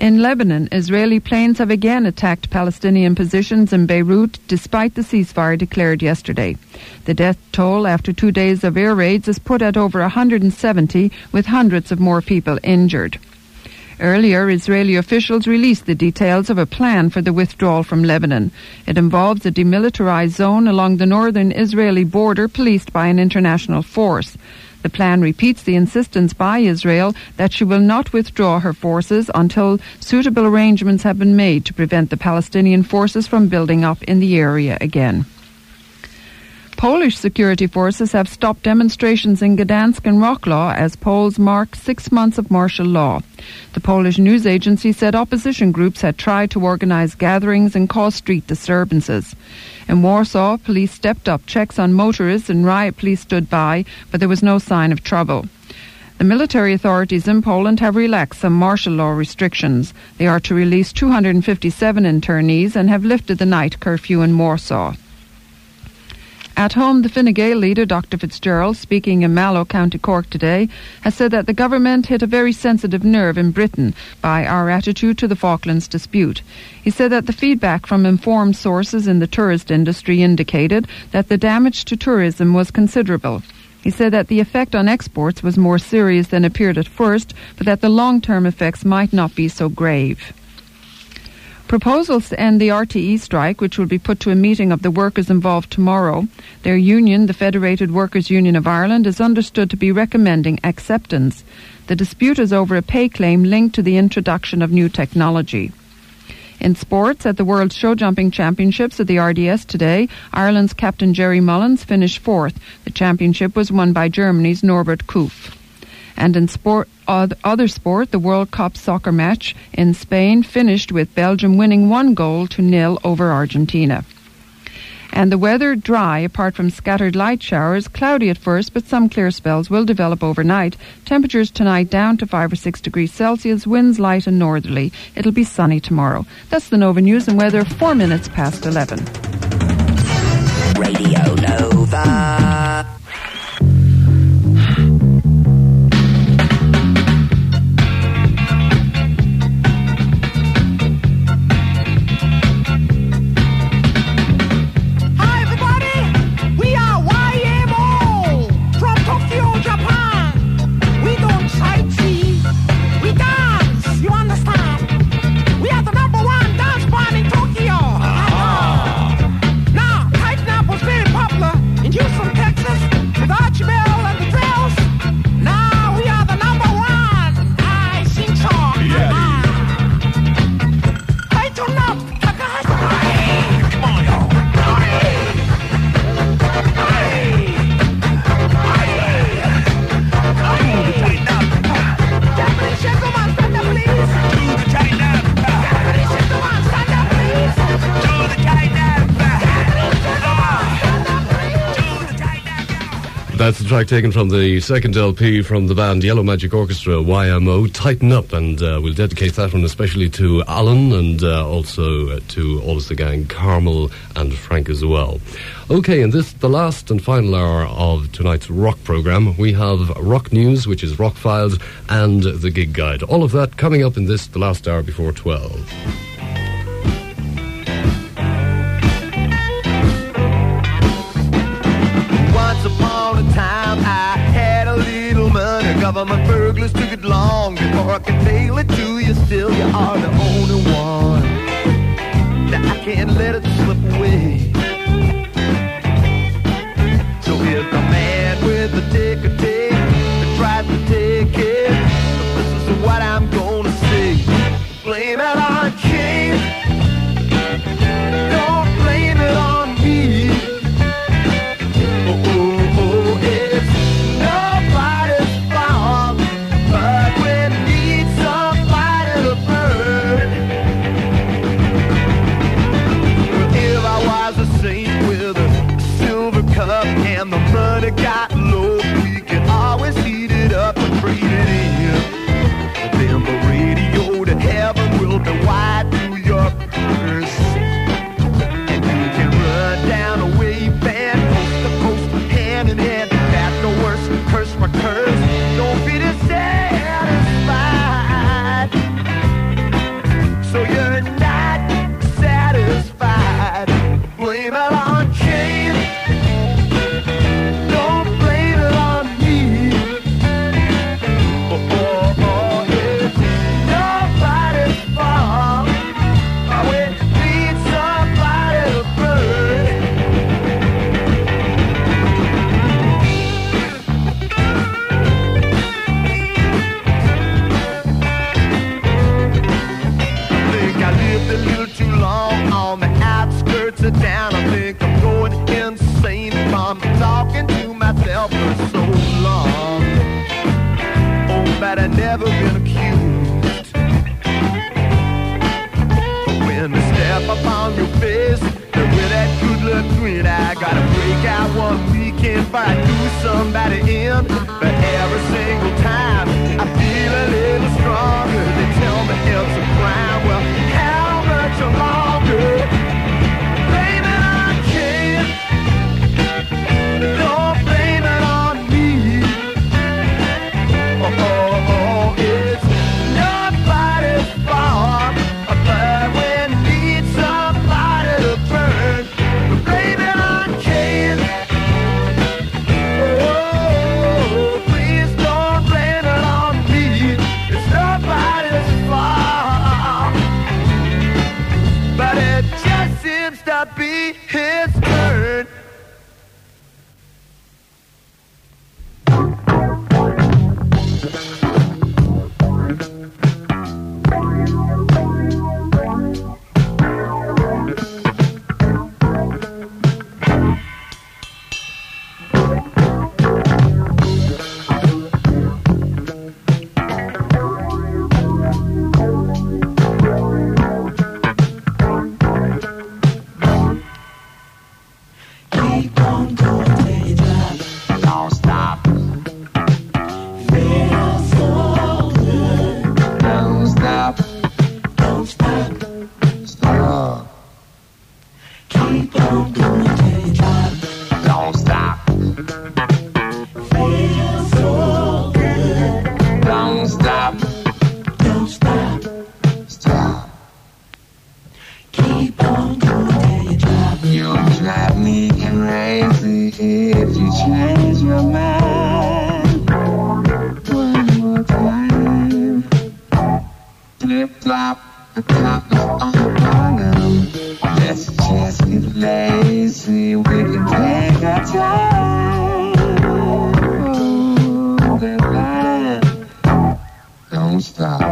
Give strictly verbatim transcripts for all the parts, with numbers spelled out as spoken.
In Lebanon, Israeli planes have again attacked Palestinian positions in Beirut despite the ceasefire declared yesterday. The death toll after two days of air raids is put at over one hundred seventy, with hundreds of more people injured. Earlier, Israeli officials released the details of a plan for the withdrawal from Lebanon. It involves a demilitarized zone along the northern Israeli border policed by an international force. The plan repeats the insistence by Israel that she will not withdraw her forces until suitable arrangements have been made to prevent the Palestinian forces from building up in the area again. Polish security forces have stopped demonstrations in Gdansk and Wrocław as Poles mark six months of martial law. The Polish news agency said opposition groups had tried to organize gatherings and cause street disturbances. In Warsaw, police stepped up checks on motorists and riot police stood by, but there was no sign of trouble. The military authorities in Poland have relaxed some martial law restrictions. They are to release two hundred fifty-seven internees and have lifted the night curfew in Warsaw. At home, the Fine Gael leader, Doctor Fitzgerald, speaking in Mallow, County Cork today, has said that the government hit a very sensitive nerve in Britain by our attitude to the Falklands dispute. He said that the feedback from informed sources in the tourist industry indicated that the damage to tourism was considerable. He said that the effect on exports was more serious than appeared at first, but that the long-term effects might not be so grave. Proposals to end the R T E strike, which will be put to a meeting of the workers involved tomorrow. Their union, the Federated Workers' Union of Ireland, is understood to be recommending acceptance. The dispute is over a pay claim linked to the introduction of new technology. In sports, at the World Show Jumping Championships at the R D S today, Ireland's captain Jerry Mullins finished fourth. The championship was won by Germany's Norbert Kuf. And in sport, other sport, the World Cup soccer match in Spain finished with Belgium winning one goal to nil over Argentina. And the weather dry, apart from scattered light showers, cloudy at first, but some clear spells will develop overnight. Temperatures tonight down to five or six degrees Celsius, winds light and northerly. It'll be sunny tomorrow. That's the Nova News and weather, four minutes past eleven. Radio Nova. That's the track taken from the second L P from the band Yellow Magic Orchestra, Y M O, Tighten Up, and uh, we'll dedicate that one especially to Alan and uh, also uh, to all of the gang, Carmel and Frank as well. Okay, in this, the last and final hour of tonight's rock programme, we have Rock News, which is Rock Files, and the Gig Guide. All of that coming up in this, the last hour before twelve. Time I had a little money, government burglars took it long before I could tail it to you. Still, you are the only one that I can't let it slip away. So here's the man with the ticker tape that tries to take it. This is what I'm gonna say. Blame it on King. Don't blame it on me. Oh, oh. And the money got low, we can always heat it up and breathe it in. But then the radio to heaven will be wide through your purse. And you can run down a wave band, coast to coast, hand in hand. That's no worse, curse my curse. Don't be dissatisfied. before I do somebody in. But every single time I feel a little stronger. They tell me it's a crime. Well, how much longer? Blame it on Ken. Don't blame it on me. Oh, oh, oh, it's nobody's fault. But when you need somebody to burn, blame it on Ken. Oh, please don't blame it on me. It's nobody's fault. But it just seems to be his turn. Keep on going till you drop. Don't stop. Feel so good. Don't stop. Don't stop. Stop. Keep on going till you drop. Don't stop. Feel so good. Don't stop. Don't stop. Stop. Keep on going till you drop. You'll drive me crazy if you change your mind. One more time. Flip flop, the top is on the bottom. Let's just get lazy. We can take our time. Oh, that line. Don't stop.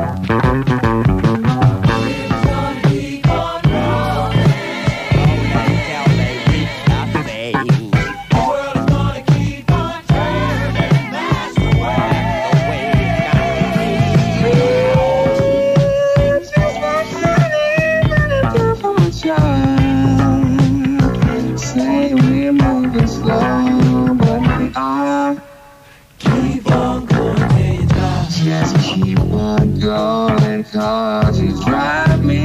Say we're moving slow, but we are. Keep on going till you drop. Just keep on going, cause you drive me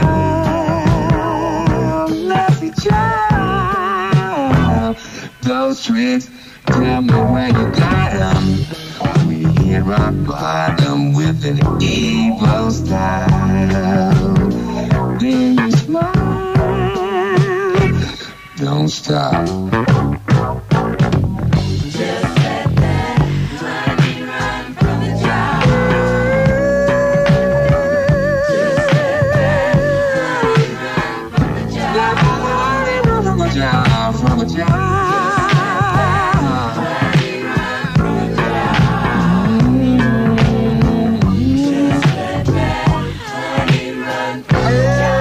wild. Let me child. Those tricks, tell me where you got them. We hit rock bottom with an evil style. Then you smile. Don't stop. Just let that honey run from the job. Just let that honey run from the job. Let the honey run from the job, from the job. Just let that honey run from the job.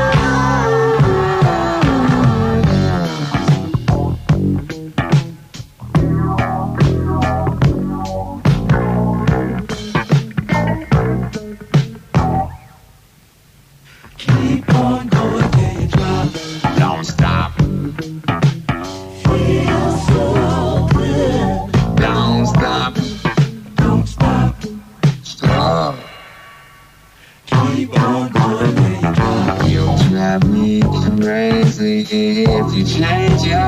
Keep on going till you drop. Don't stop. Feel so good. Don't stop. Don't stop. Stop. Keep on going till you drop. You'll drive me crazy if you change your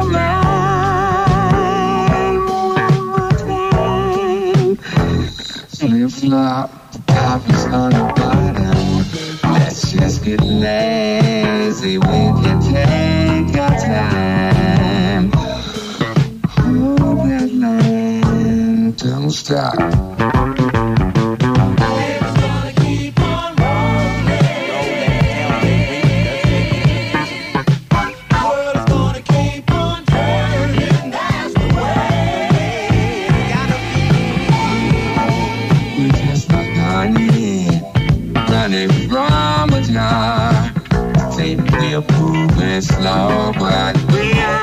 mind. One more time. Flip flop, the top is on the bottom. Let's just get lazy, we can take our time. Hold that line, don't stop. It's gonna keep on rolling. The world is gonna keep on turning, that's the way. Gotta be. We're just like honey, running from a jar. Think we're moving slow, but we are.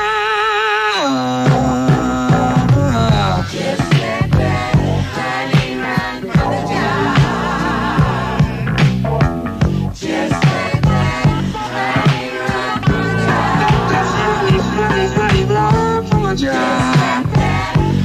Just let that honey run from the jar. Just let that honey run from the jar. Honey, honey, honey, run from the jar.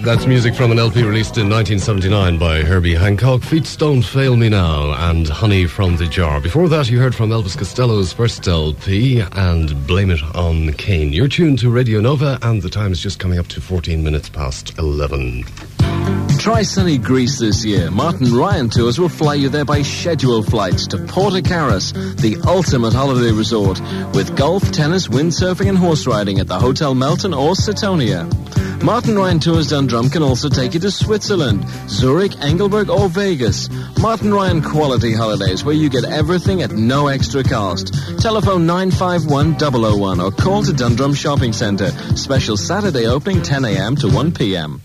That's music from an L P released in nineteen seventy-nine by Herbie Hancock. Feet Don't Fail Me Now and Honey from the Jar. Before that, you heard from Elvis Costello's first L P and Blame It on Kane. You're tuned to Radio Nova, and the time is just coming up to fourteen minutes past eleven. Try sunny Greece this year. Martin Ryan Tours will fly you there by scheduled flights to Porto Caras, the ultimate holiday resort, with golf, tennis, windsurfing and horse riding at the Hotel Melton or Setonia. Martin Ryan Tours Dundrum can also take you to Switzerland, Zurich, Engelberg or Vegas. Martin Ryan Quality Holidays, where you get everything at no extra cost. Telephone nine five one zero zero one or call to Dundrum Shopping Centre. Special Saturday opening ten a.m. to one p.m.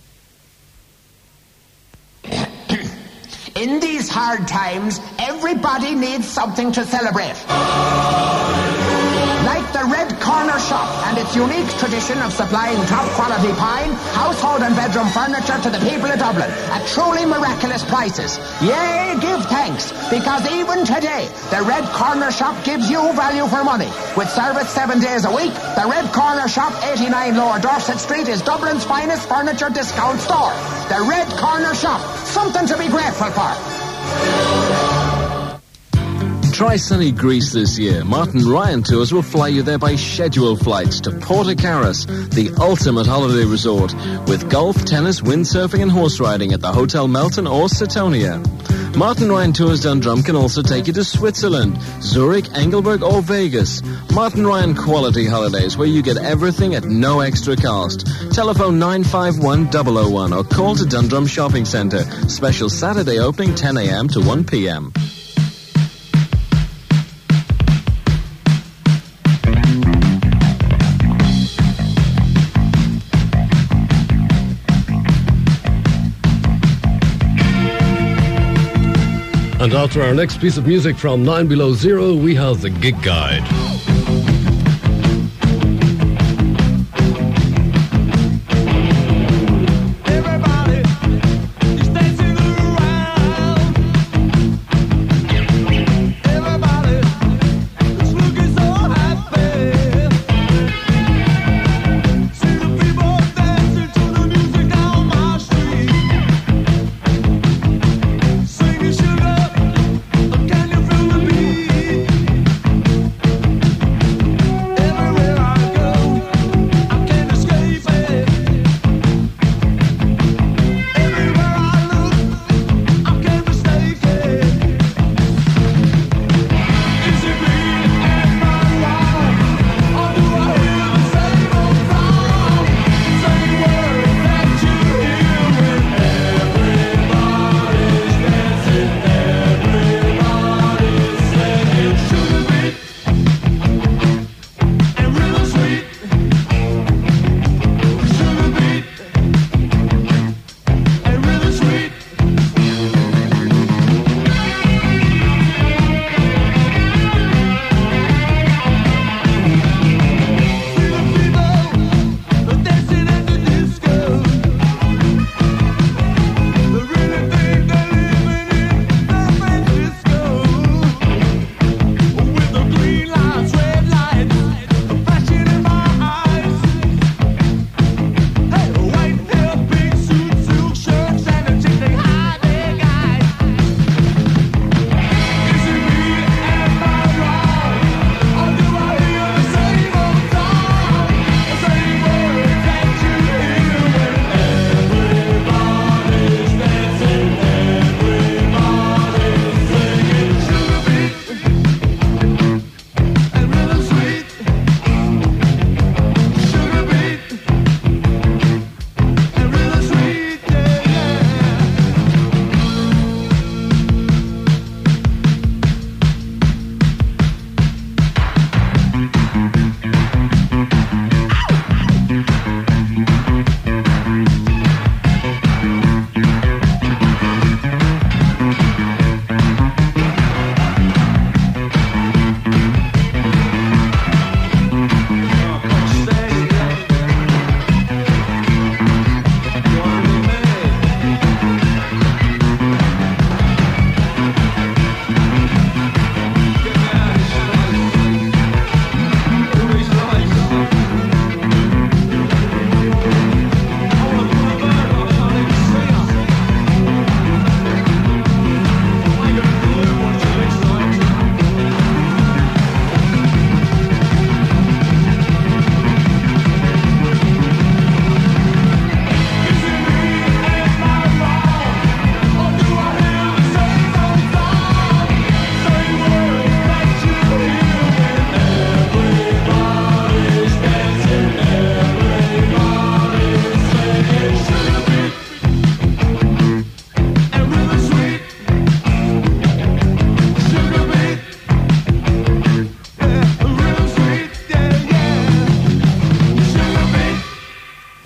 In these hard times, everybody needs something to celebrate. Like the Red Corner Shop and its unique tradition of supplying top-quality pine, household and bedroom furniture to the people of Dublin at truly miraculous prices. Yea, give thanks, because even today, the Red Corner Shop gives you value for money. With service seven days a week, the Red Corner Shop, eighty-nine Lower Dorset Street, is Dublin's finest furniture discount store. The Red Corner Shop, something to be grateful for. Try sunny Greece this year. Martin Ryan Tours will fly you there by scheduled flights to Porto Caras, the ultimate holiday resort, with golf, tennis, windsurfing and horse riding at the Hotel Melton or Setonia. Martin Ryan Tours Dundrum can also take you to Switzerland, Zurich, Engelberg or Vegas. Martin Ryan Quality Holidays, where you get everything at no extra cost. Telephone nine five one zero zero one or call to Dundrum Shopping Centre. Special Saturday opening ten a.m. to one p.m. And after our next piece of music from Nine Below Zero, we have the Gig Guide. Sugar, can you feel the beat?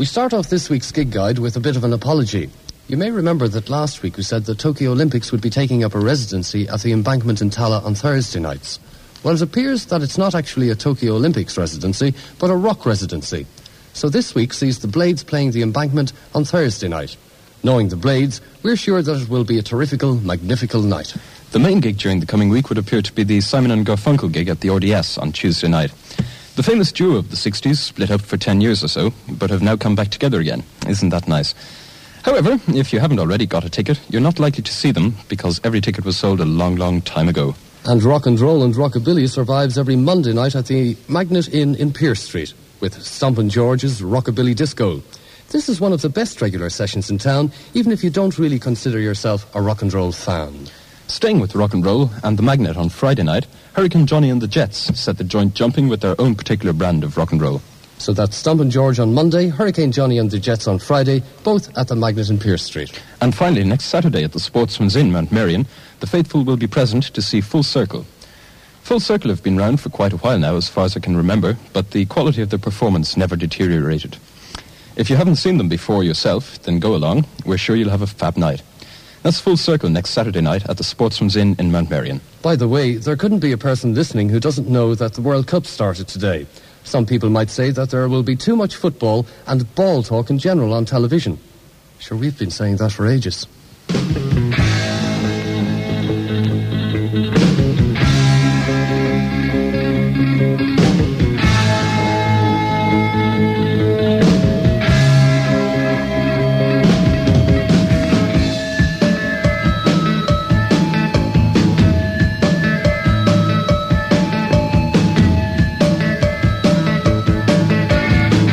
We start off this week's gig guide with a bit of an apology. You may remember that last week we said the Tokyo Olympics would be taking up a residency at the Embankment in Tala on Thursday nights. Well, it appears that it's not actually a Tokyo Olympics residency, but a rock residency. So this week sees the Blades playing the Embankment on Thursday night. Knowing the Blades, we're sure that it will be a terrifical, magnifical night. The main gig during the coming week would appear to be the Simon and Garfunkel gig at the R D S on Tuesday night. The famous duo of the sixties split up for ten years or so, but have now come back together again. Isn't that nice? However, if you haven't already got a ticket, you're not likely to see them because every ticket was sold a long, long time ago. And rock and roll and rockabilly survives every Monday night at the Magnet Inn in Pierce Street with Stompin' George's Rockabilly Disco. This is one of the best regular sessions in town, even if you don't really consider yourself a rock and roll fan. Staying with rock and roll and the Magnet on Friday night, Hurricane Johnny and the Jets set the joint jumping with their own particular brand of rock and roll. So that's Stompin' George on Monday, Hurricane Johnny and the Jets on Friday, both at the Magnet in Pierce Street. And finally, next Saturday at the Sportsman's Inn, Mount Merion, the faithful will be present to see Full Circle. Full Circle have been round for quite a while now, as far as I can remember, but the quality of their performance never deteriorated. If you haven't seen them before yourself, then go along. We're sure you'll have a fab night. That's Full Circle next Saturday night at the Sportsman's Inn in Mount Merion. By the way, there couldn't be a person listening who doesn't know that the World Cup started today. Some people might say that there will be too much football and ball talk in general on television. Sure, we've been saying that for ages.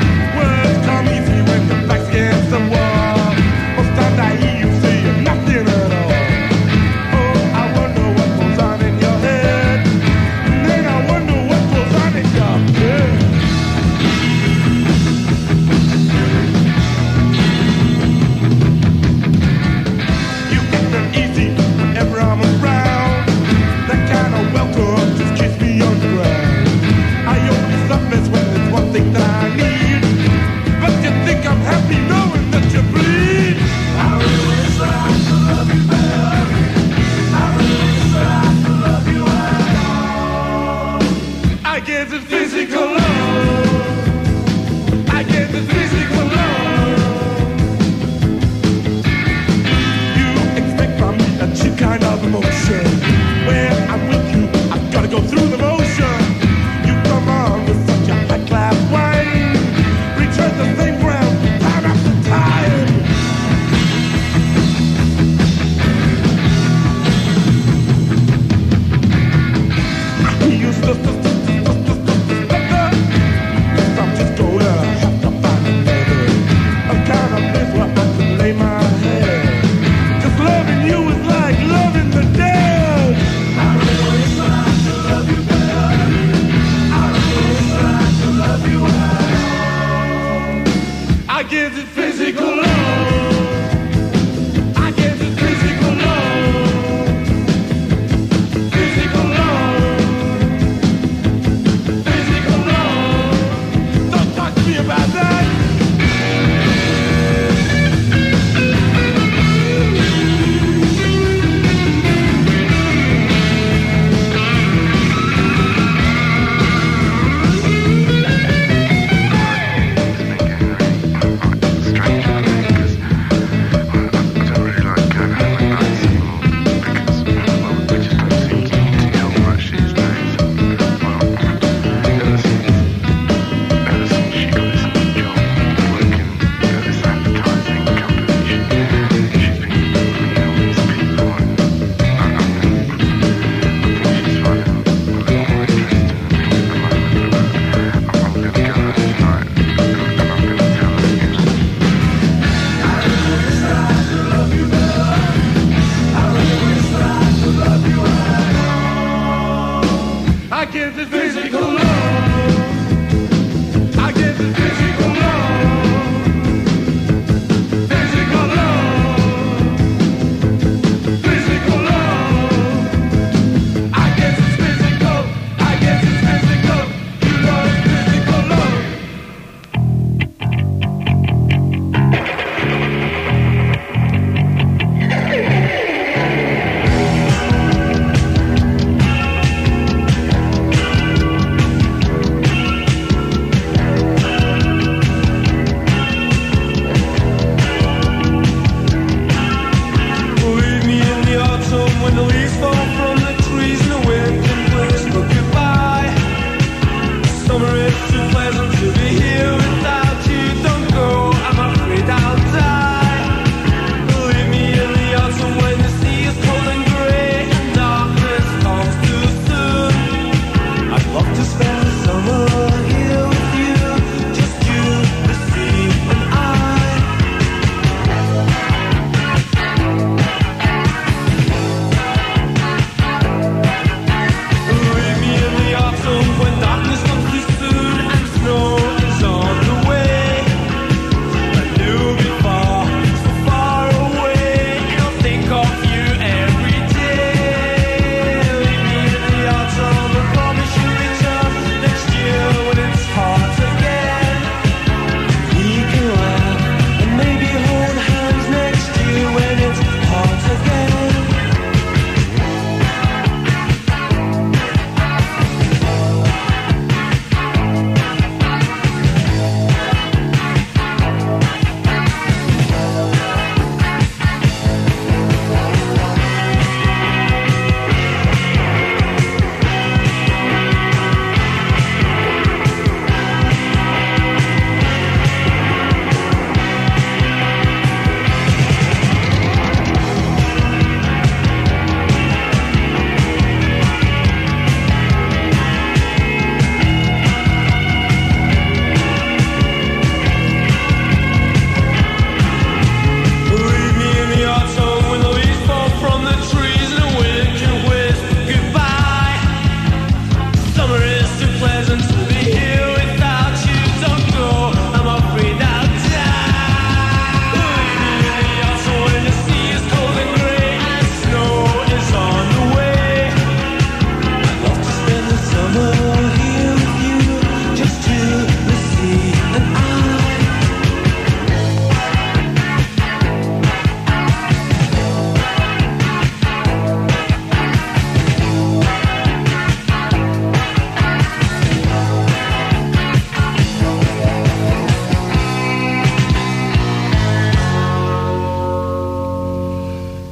Words come easy when the back's against the wall. Most times I hear you say nothing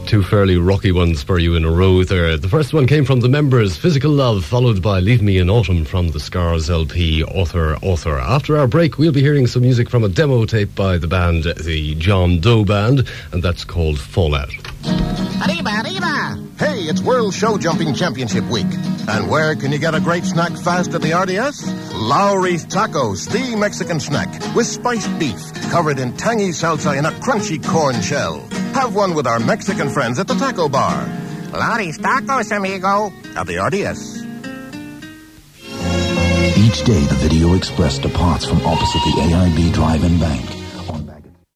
two fairly rocky ones for you in a row there. The first one came from the members, Physical Love, followed by Leave Me in Autumn from the Scars L P, Author, Author. After our break, we'll be hearing some music from a demo tape by the band, the John Doe Band, and that's called Fallout. Arriba, arriba! Hey, it's World Show Jumping Championship Week. And where can you get a great snack fast at the R D S? Lowry's Tacos, the Mexican snack, with spiced beef, covered in tangy salsa in a crunchy corn shell. Have one with our Mexican friends at the taco bar. Lowry's Tacos, amigo, at the R D S. Each day, the Video Express departs from opposite the A I B Drive-In Bank